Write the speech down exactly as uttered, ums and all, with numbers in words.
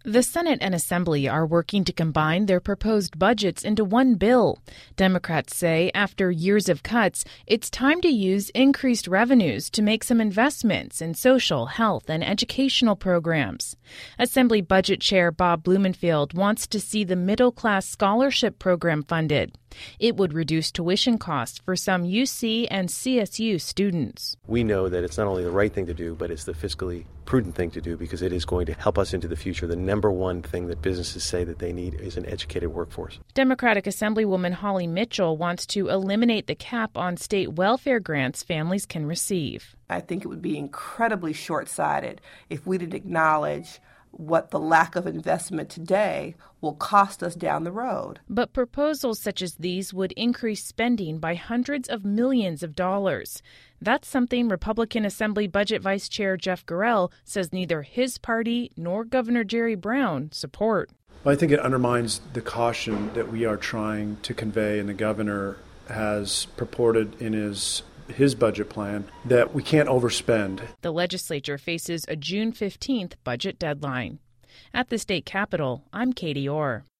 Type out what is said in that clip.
The Senate and Assembly are working to combine their proposed budgets into one bill. Democrats say after years of cuts, it's time to use increased revenues to make some investments in social, health, and educational programs. Assembly Budget Chair Bob Blumenfield wants to see the Middle Class Scholarship Program funded. It would reduce tuition costs for some U C and C S U students. We know that it's not only the right thing to do, but it's the fiscally prudent thing to do because it is going to help us into the future. The number one thing that businesses say that they need is an educated workforce. Democratic Assemblywoman Holly Mitchell wants to eliminate the cap on state welfare grants families can receive. I think it would be incredibly short-sighted if we didn't acknowledge what the lack of investment today will cost us down the road. But proposals such as these would increase spending by hundreds of millions of dollars. That's something Republican Assembly Budget Vice Chair Jeff Gurel says neither his party nor Governor Jerry Brown support. Well, I think it undermines the caution that we are trying to convey, and the governor has purported in his his budget plan that we can't overspend. The legislature faces a June fifteenth budget deadline. At the state capitol, I'm Katie Orr.